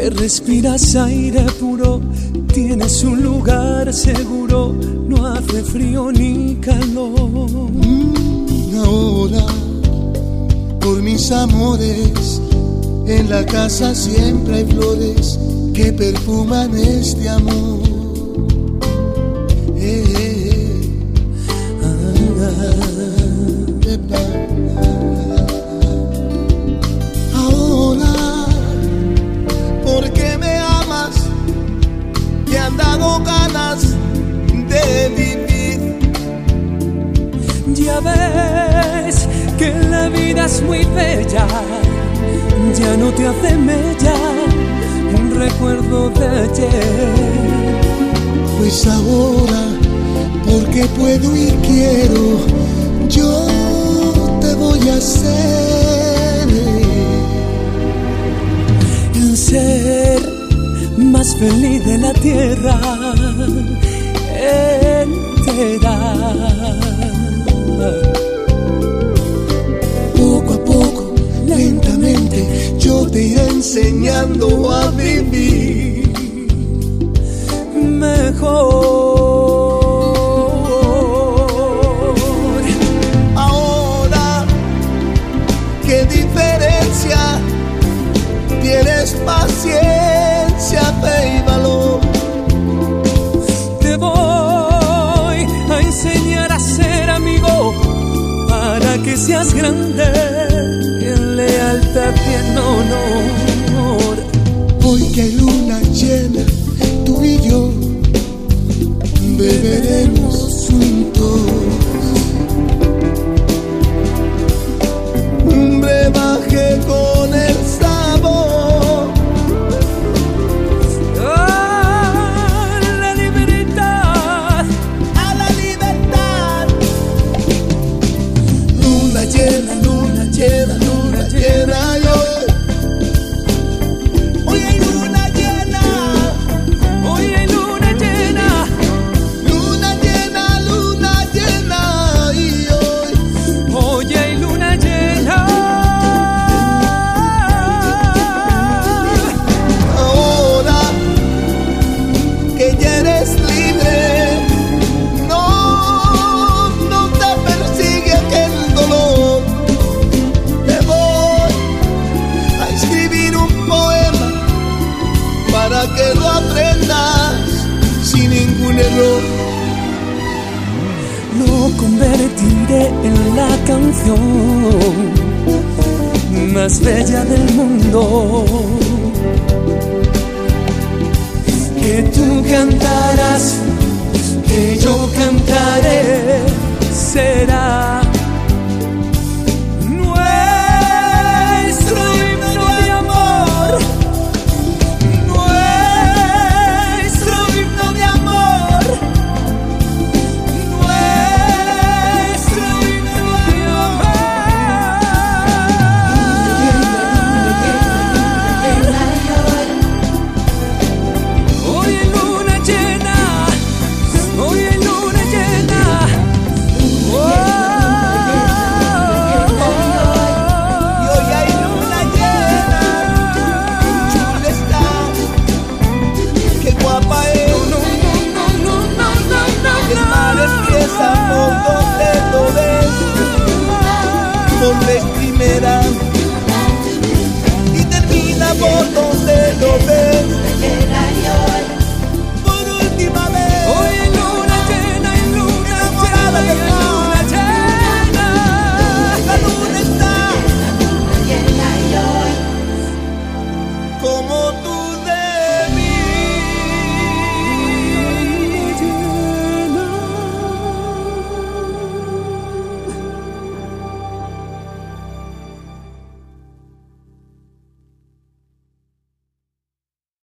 respiras aire puro, tienes un lugar seguro, no hace frío ni calor. Ahora, por mis amores, en la casa siempre hay flores que perfuman este amor. Ahora, porque me amas, te han dado ganas de vivir. Ya ves que la vida es muy bella, ya no te hace mella un recuerdo de ayer. Pues ahora, porque puedo y quiero, yo te voy a hacer el ser más feliz de la tierra entera. Poco a poco, lentamente, yo te iré enseñando a vivir mejor. Ahora, qué diferencia, tienes paciencia, fe y valor. Te voy a enseñar a ser amigo para que seas grande en lealtad y en honor. Hoy que hay luna llena, tú y yo beberemos juntos un brebaje con el sabor ¡A la libertad! a la libertad. Luna llena, luna llena, luna llena, y hoy hay luna llena. Hoy hay luna llena, Luna llena, luna llena, y hoy hay luna llena. ahora que ya eres libre, no te persigue aquel dolor. Te voy a escribir un poema para que lo aprendas sin ningún error. Lo convertiré en la canción más bella del mundo, que tú cantarás, que yo cantaré.